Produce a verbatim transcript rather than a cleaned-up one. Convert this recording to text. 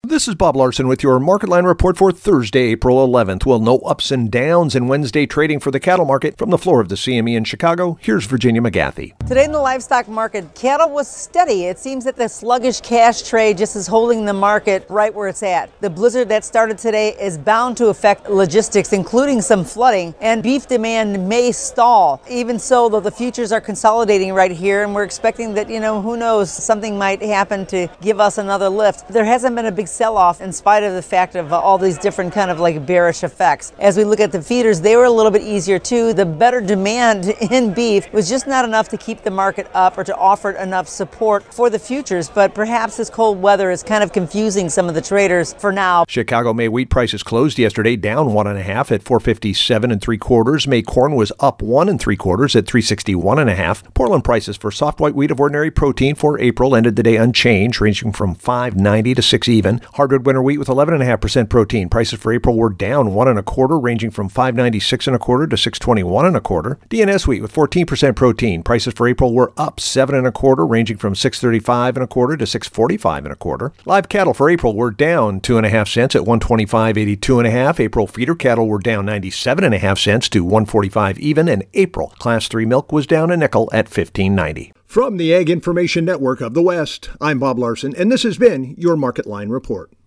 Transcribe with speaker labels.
Speaker 1: This is Bob Larson with your Market Line report for Thursday, April eleventh. Well, no ups and downs in Wednesday trading for the cattle market. From the floor of the C M E in Chicago, here's Virginia McGathy.
Speaker 2: Today in the livestock market, cattle was steady. It seems that the sluggish cash trade just is holding the market right where it's at. The blizzard that started today is bound to affect logistics, including some flooding, and beef demand may stall. Even so, though, the futures are consolidating right here, and we're expecting that, you know, who knows, something might happen to give us another lift. There hasn't been a big sell-off in spite of the fact of uh, all these different kind of like bearish effects. As we look at the feeders, they were a little bit easier too. The better demand in beef was just not enough to keep the market up or to offer enough support for the futures, but perhaps this cold weather is kind of confusing some of the traders for now.
Speaker 1: Chicago May wheat prices closed yesterday down one and a half at four fifty-seven and three quarters. May corn was up one and three quarters at three sixty-one and a half. Portland prices for soft white wheat of ordinary protein for April ended the day unchanged, ranging from five ninety to six even. Hardwood winter wheat with eleven point five percent protein. Prices for April were down one and a quarter, ranging from five ninety-six and a quarter to six twenty-one and a quarter. D N S wheat with fourteen percent protein. Prices for April were up seven and a quarter, ranging from six thirty-five and a quarter to six forty-five and a quarter. Live cattle for April were down two and a half cents at one twenty-five eighty-two and a half. April feeder cattle were down ninety-seven and a half cents to one forty-five even, and April class three milk was down a nickel at fifteen ninety.
Speaker 3: From the Ag Information Network of the West, I'm Bob Larson, and this has been your Market Line report.